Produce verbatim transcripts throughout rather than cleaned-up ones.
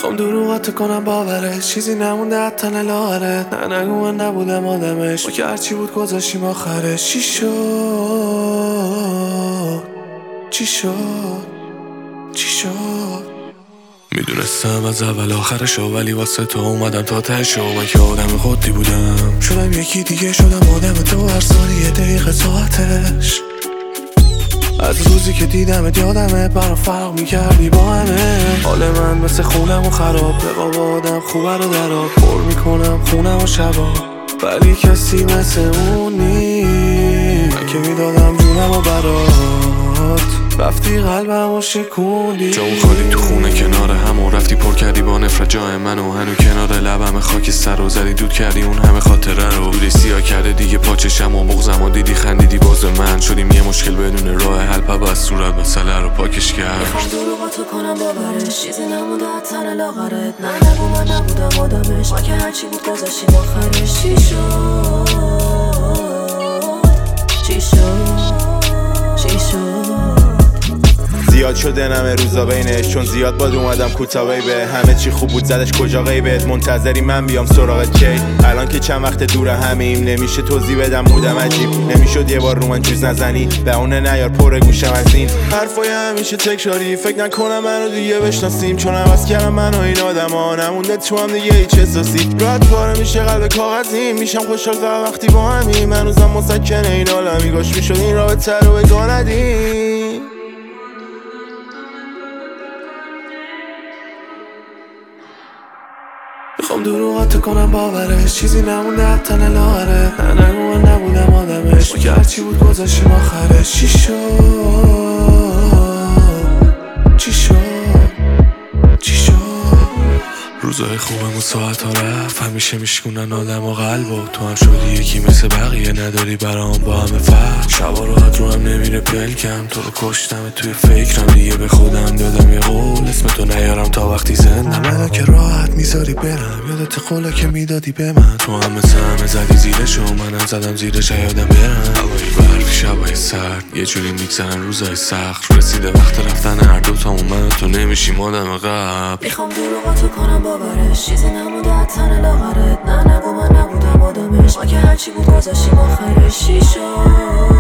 میخوام دروغاتو کنم باورش، چیزی نمونده از تن لاغرت. نه نگو من نبودم آدمش، ما که هرچی بود گذاشتیم آخرش. چی شد چی شد چی شد میدونستم از اول آخرشو، ولی واسه تو اومدم تا تهشو. من که آدم خودی بودم، شدم یکی دیگه، شدم آدم تو هر ثانیه دقیقه ساعتش. از روزی که دیدمت یادمت برام فرق میکردی با همه. حال من مثل خونم و خراب، رقاب آدم خوبه رو دراب. پر میکنم خونم و شبا، ولی کسی مثل اون نیست. من که میدادم جونم و برات، رفتی قلبم و شکوندی. جا اون خالی تو خونه کنار همون، رفتی پر کردی با نفرت جای منو. هنو کنار لبم خاک سر و زدی دود کردی اون همه خاطره رو. بودی سیاه کرده دیگه پاچشم و بغزم و دیدی خندیدی باز من. شدیم یه مشکل بدون راه حل، پا از صورت مسئله رو پاکش کرد. میخوام دروغاتو کنم باورش، چیزی نمونده از تن لاغرت. نه نگو من نبودم آدمش، ما که هرچی بود گذاشتیم آخرش. چی شد چی شد چی شد زیاد شده نمه روزا بینش، چون زیاد باد اومدم کوتاه به همه چی خوب بود زدش کجا غیبت. منتظری من بیام سراغت کی؟ الان که چند وقت دور همیم، نمیشه توضیح بدم مودم عجیب. نمیشد یه بار رو من جوز نزنی، به اونه نیار پر گوشم از این حرفای همیشه تکراری. فکر نکنم منو دیگه بشناسیم، چون عوض کردم من و این آدما. نمونده تو هم دیگه هیچ احساسی. راحت پاره میشه قلب کاغذی، میشم خوشحال فقط وقتی با همیم. هنوزم مسکنه این عالمی، گاش میشد این رابطه رو بگاه ندیم. میخوام دروغاتو کنم باورش، چیزی نمونده از تن لاغرت. نه نگو من نبودم آدمش، ما که هرچی بود گذاشتیم آخرش. چی شد چی شد چی شد روزای خوبم و ساعت ها رفت، همیشه میشکونن آدم و قلب. و تو هم شدی یکی مثل بقیه، نداری برام با همه فرق. شبا راحت رو هم نمیره پلکم، تو رو کشتم توی فکرم. دیگه به خودم دادم یه قول، اسم تو نیارم تا وقتی زنده. منو که راحت میذاری برم، یادت قولا که میدادی به من. تو هم مثل همه زدی زیرشو، منم زدم زیرش یادم برم. هوایی برفی شبای سرد، یه جوری میگذرن روزای سخت. رسیده وقت رفتن هر دوتامون، من و تو نمیشیم آدم قبل. میخوام دروغاتو کنم باورش، چیزی نمونده از تن لاغرت. نه نگو من نبودم آدمش، ما که هرچی بود گذاشتیم آخرش. چی شد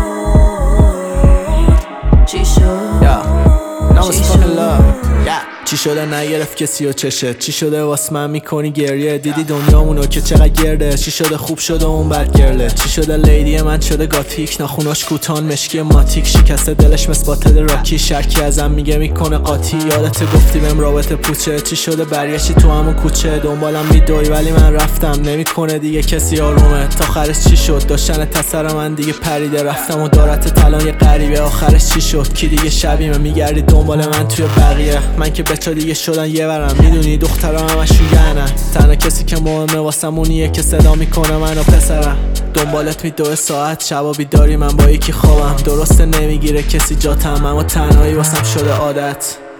چی شد چی شد چی شده نگرفت کسی و چشت؟ چی شده واس من میکنی گریه؟ دیدی دنیامونو که چقدر گرده؟ چی شده خوب شده اون بد گرله؟ چی شده لیدی من شده گاتیک، ناخوناش کوتان مشکی ماتیک. شکسته دلش مثل باتل راکی، شرکی ازم میگه میکنه قاطی. یادت گفتی بهم رابطه پوچه؟ چی شده برگشتی تو همون کوچه؟ دنبالم میدوی ولی من رفتم، نمیکنه دیگه کسی آرومه. تا آخرش چی شد؟ داشتن تسر من دیگه پریده، رفتم و دارت تلان یه غریبه. آخرش چی شد؟ کی دیگه شبیمه میگردی دنبال من توی بقیه؟ من که بچا دیگه شدن یه ورم، میدونی دخترم همش شوگنن. تنها کسی که مهمه واسمونیه که صدا میکنه منو پسرم. دنبالت میدوه ساعت، شبا بیداری من با یکی خوابم. درسته نمیگیره کسی جاتم، اما تنهایی واسم شده عادت.